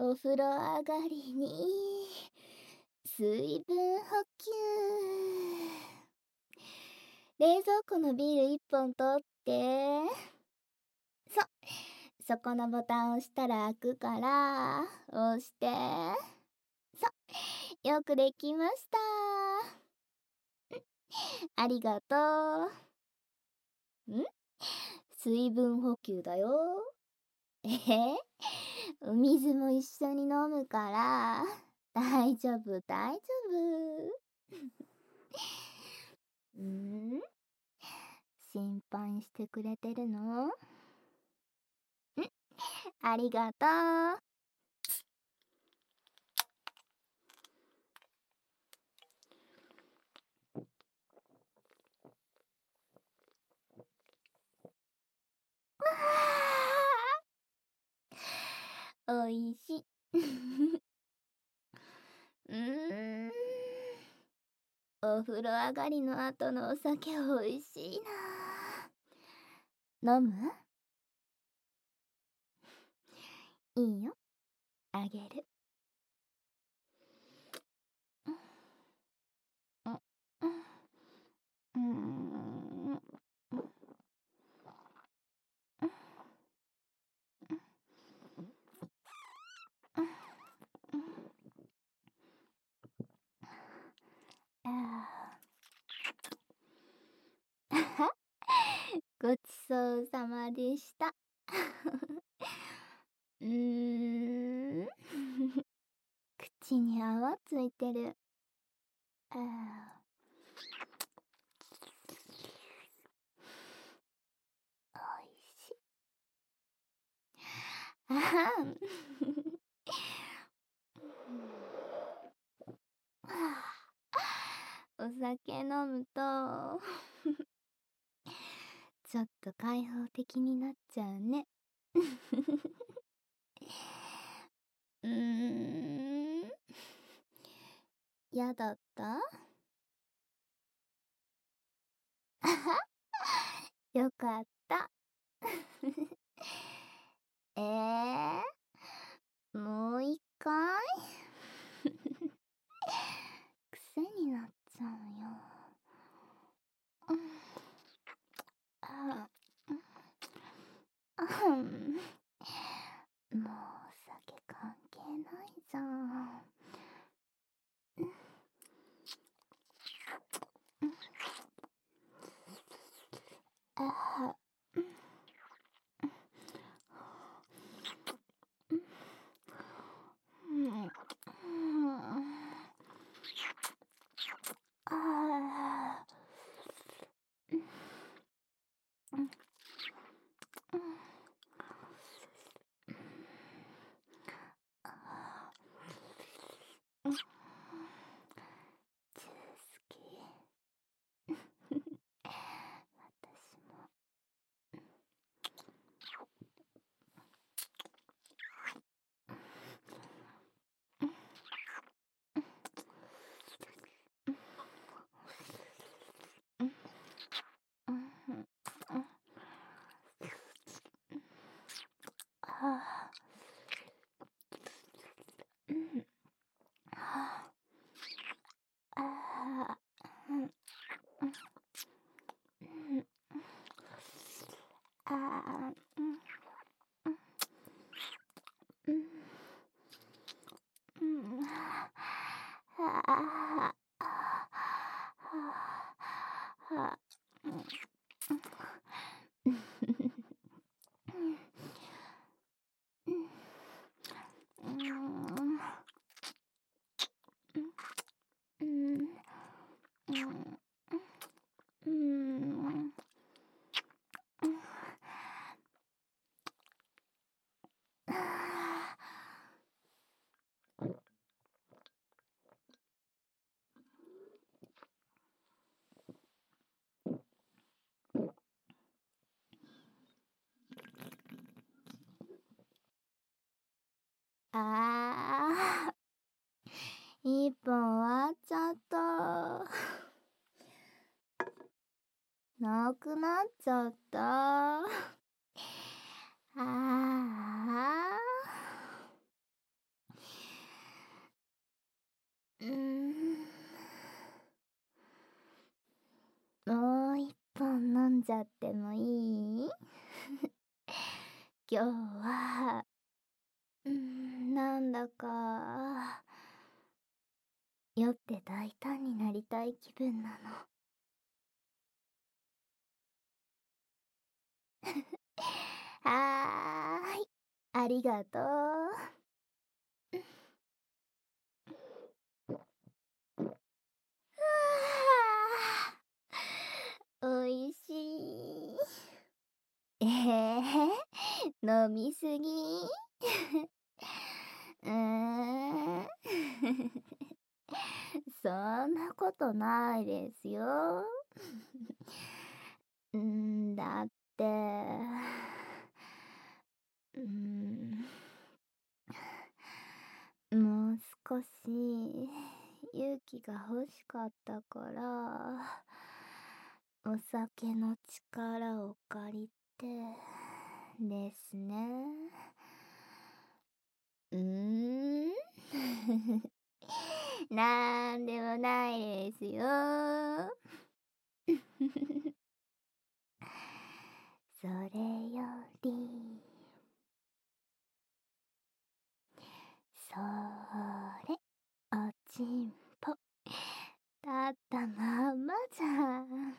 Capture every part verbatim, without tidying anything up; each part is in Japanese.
お風呂上がりに水分補給。冷蔵庫のビールいっぽん取って。そ、そこのボタン押したら開くから、押して。そ、よくできました。ありがとう。ん？水分補給だよ。えへ？お水も一緒に飲むから、大丈夫、大丈夫。ん？心配してくれてるの？ん？ありがとう。おいしい。うーん。お風呂上がりの後のお酒おいしいな。飲む？いいよ。あげる。うん、うん、うーん。ごちそうさまでした。うーん。口に泡ついてる。ああ。おいしい。あはん。お酒飲むとちょっと開放的になっちゃうね。うーん。やだった？よかった。ええ？もう一回？癖になっちゃうよ。うん。ああ。うん。もうお酒関係ないじゃん。うん。うん。ああ。うん。うん。うん。うん。ああ。うん。うん。うん。ああ。うん。ジュース好き。私も。うん。うん。うん。うん。うん。ああ。うん。はあ。ああ。うん。うん。うん。ああ。うん。うん。うん。うん。はあ。はあ。はあ。うん。うん。うん。うん。うん。うん。うん。ああ。一本終わっちゃった。なくなっちゃった。ああ。 ちゃってもいい？今日は、うーん、なんだか、酔って大胆になりたい気分なの。はーい、ありがとう。おいしい。ええ飲みすぎうーんそんなことないですよ。うん、だって、うん、もう少し勇気が欲しかったから、お酒の力を借りて、ですね。うーんなんでもないですよ。それより、それ、おちんぽ、立ったままじゃん。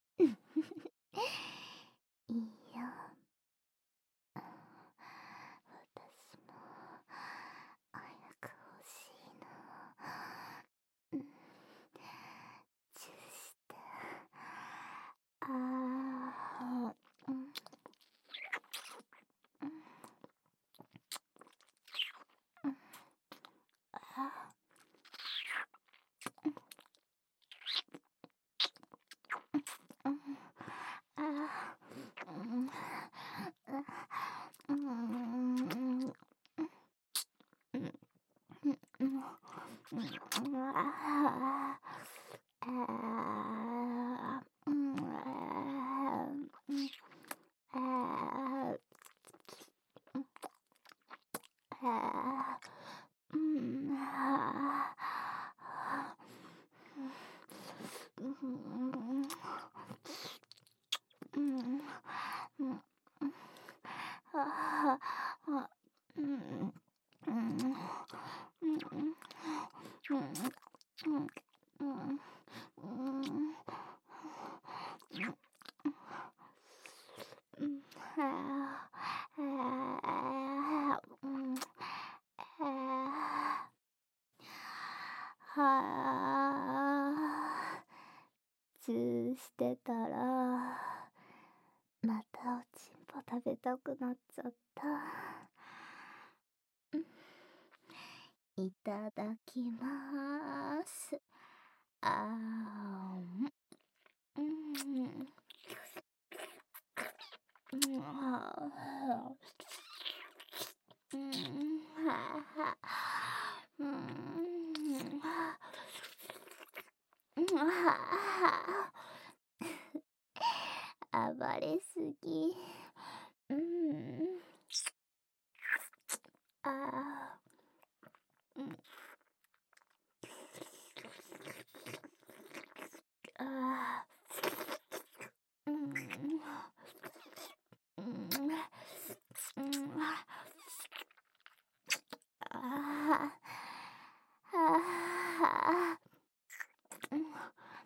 いいよ。私も、早く欲しいな。うん、チューして。ああ、うん、うん、うん、あうん、あうん、うん、うん、うん、ああ、うん、ああ、あうん、あうん、うん、うん、ああ、うん、うん、うん、うん、うん、うん、うん、はあ、はあ、うん、はあ、はあ、チューしてたら、またおちんぽ食べたくなっちゃった。いただきまーす。あーん。うん。うん。はうん。はうん。うん。は暴れすぎ。うん。あー。うん。あー。うん。うん。うん。あー。あー。うん。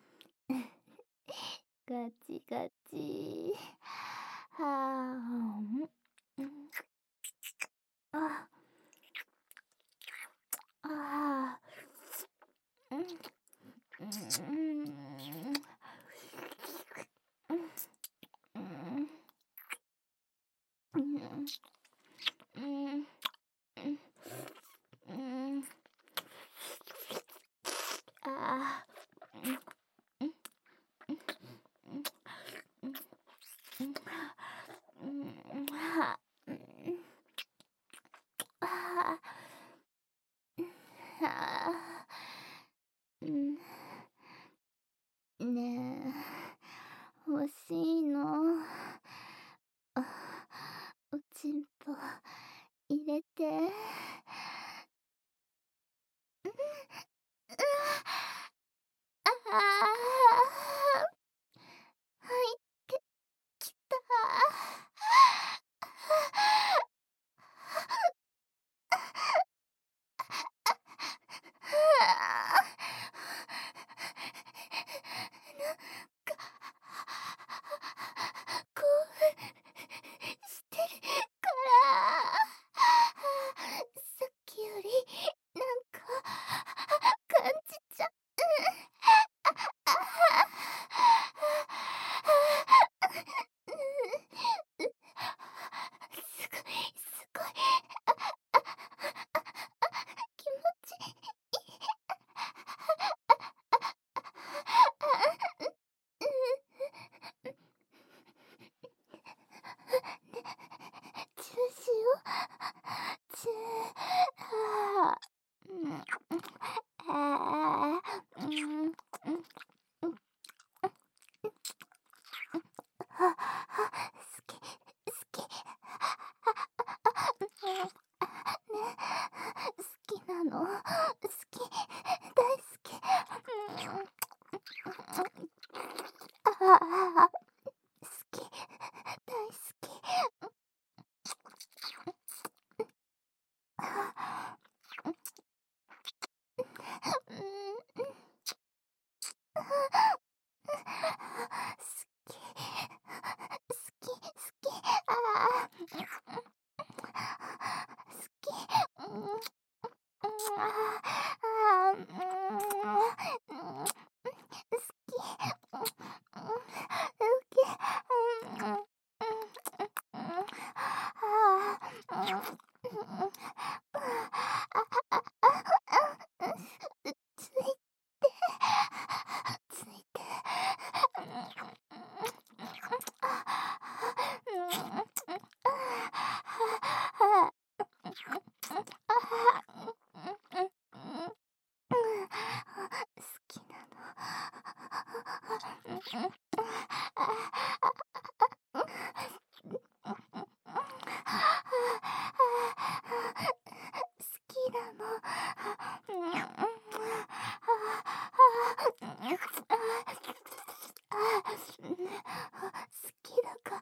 ガチガチ。はあ、うん。あ、あうん。うん。うん。うん。うん。うん。うん。あうん。うん。うん。うん。はうん。ああ。うん。ねえ、欲しいの。あ、おちんぽ、入れて。うああ。はいって。 あ、うん、好き。好き。うん、うん、ああ、ついて、ついて。好きなの。好きなの。好きだから。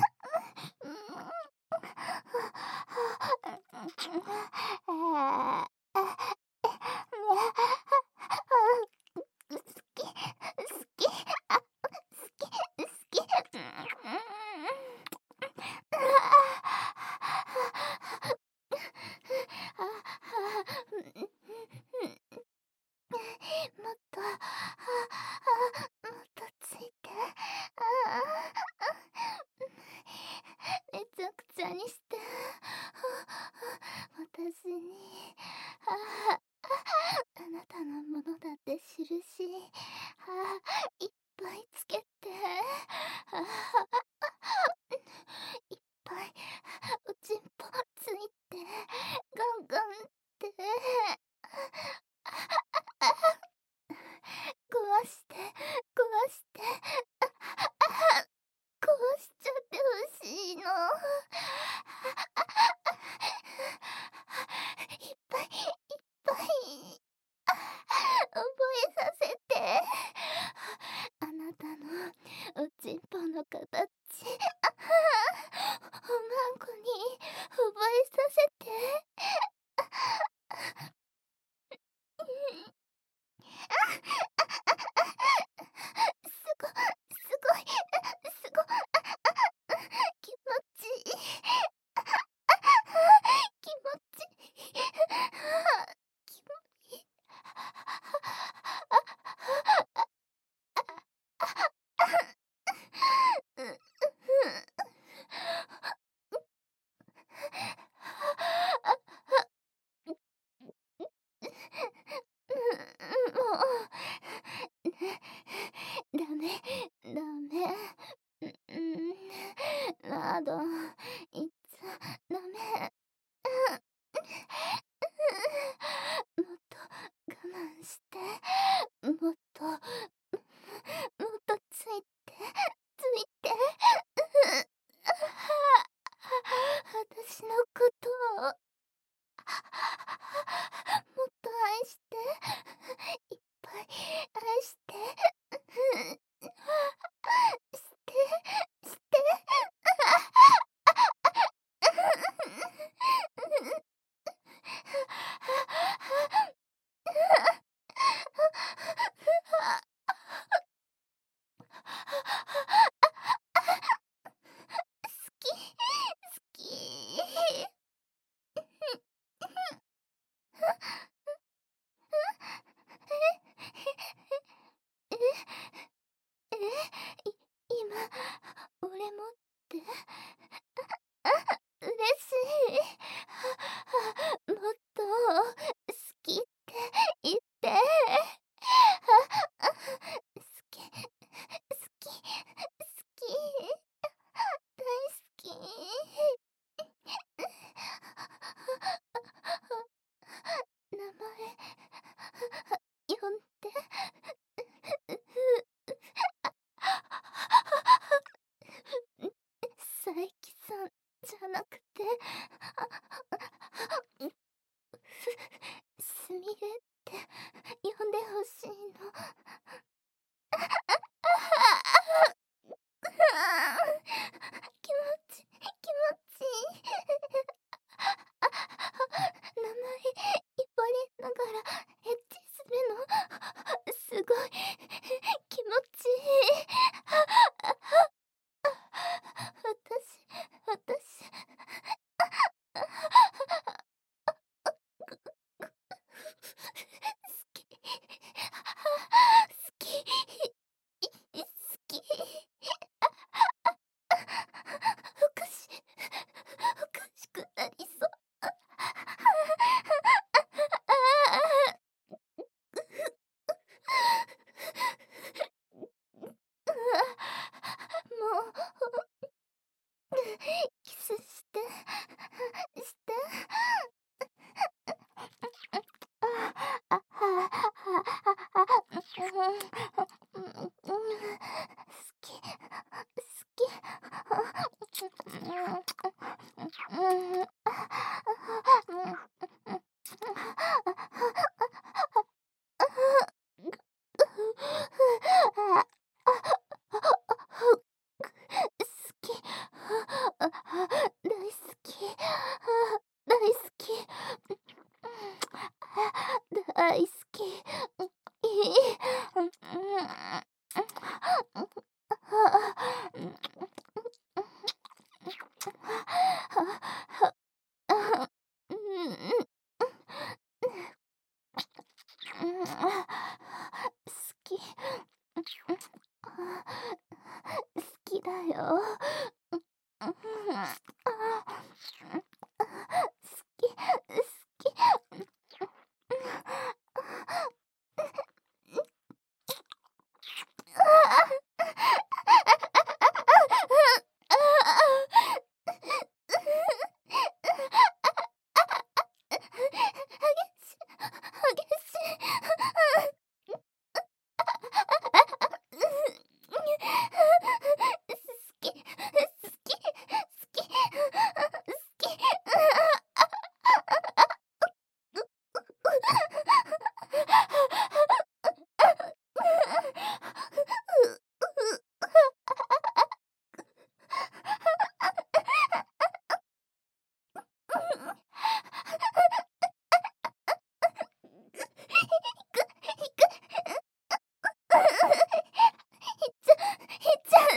好き、好き、あ、好き、好き。もっと、もっとついて。めちゃくちゃにして、私に、あなたのものだって印、いっぱいつけて、いっぱいおちんぽついて、ガンガンって、壊して、壊して、壊しちゃってほしいの。いっぱいいっぱい覚えさせて。あなたのおちんぽの形、おまんこに覚えさせて。すご、すごい、すご、気持ちいい。気持ちいい。気持ちいい。もう、ダメ、ダメ。うん、など、いっちゃダメ。もっと我慢して、もっと、もっとついて、ついて。私のことを、もっと愛して、いっぱい愛して、して、して。好き、好き。え、え、い、今、俺もって、嬉しい。もっと、好きって言って。好き、好き、好き。大好き。名前、呼んで。佐伯さんじゃなくて、す、すみれって呼んでほしいの。気持ち、気持ちいい。名前言われながらエッチするの、すごい気持ちいい。私、私、 キスしてしてあはははうんうん好き好きうん好き大好き大好き大好きいい好き好きだよ。好き好き激しい好き好き好き好きひっちゃ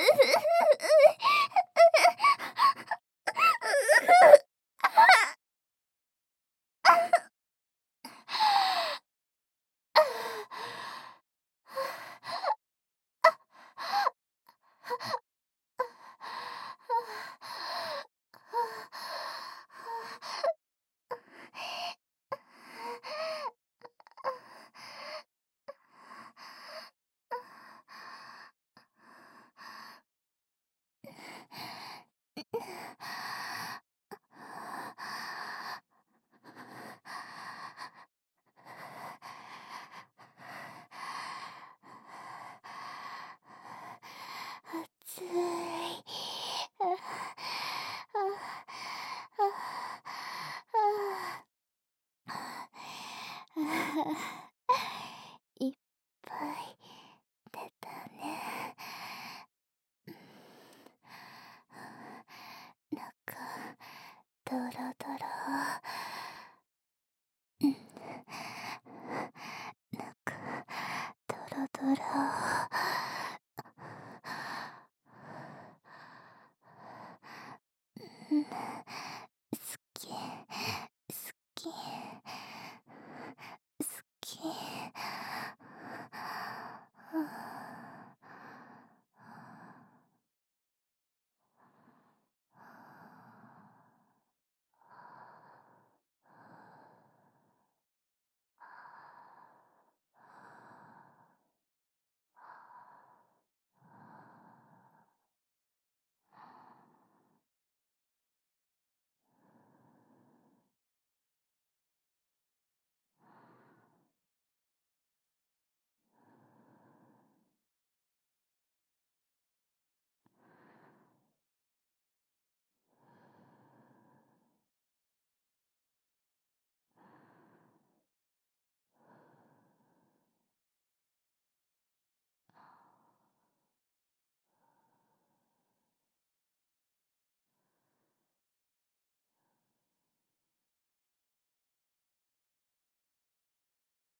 暑い。ああああ